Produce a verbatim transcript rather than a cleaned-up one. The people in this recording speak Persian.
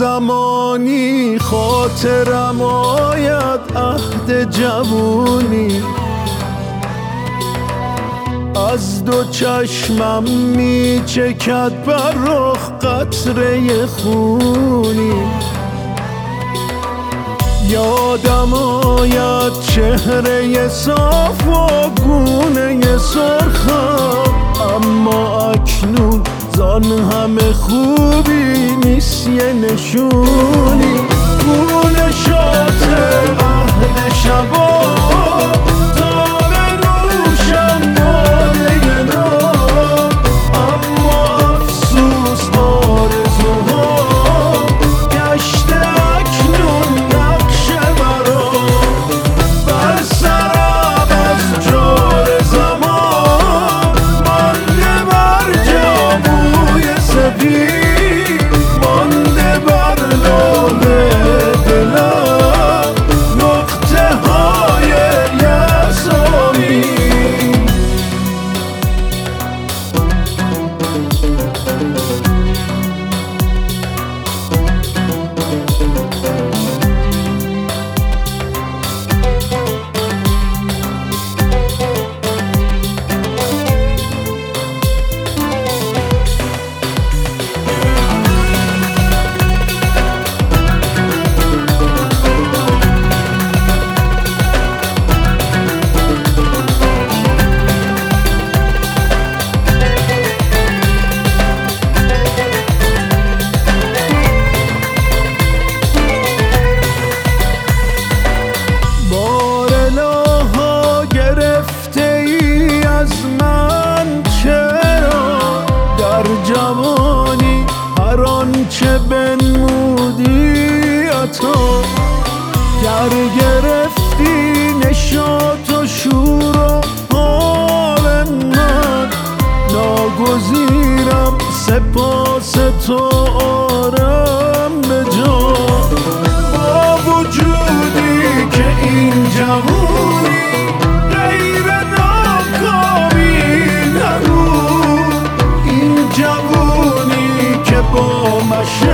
زمانی خاطرم آید عهد جوونی، از دو چشمم می چکد بر رخ قطره خونی. یادم آید چهره صاف و گونه سرخم، اما اکنون زان همه خوبی نیست یه نشونی. گونه شات عهد شباب تار روشن باده نو، اما افسوس آرزوها گشته اکنون نقش مرا. بر سرم از جور زمان مانده بر جاموی سپید، مانده بر لوح دلم نقطه های یأس و امید. جوانی هر آنچه بنمودی عطا، گر گرفتی نشاط و شور و حال من، ناگزیرم سپاس تو آرم به جا. با وجودی که این جوانی غیر ناکامی نبود، جوونی که با مشه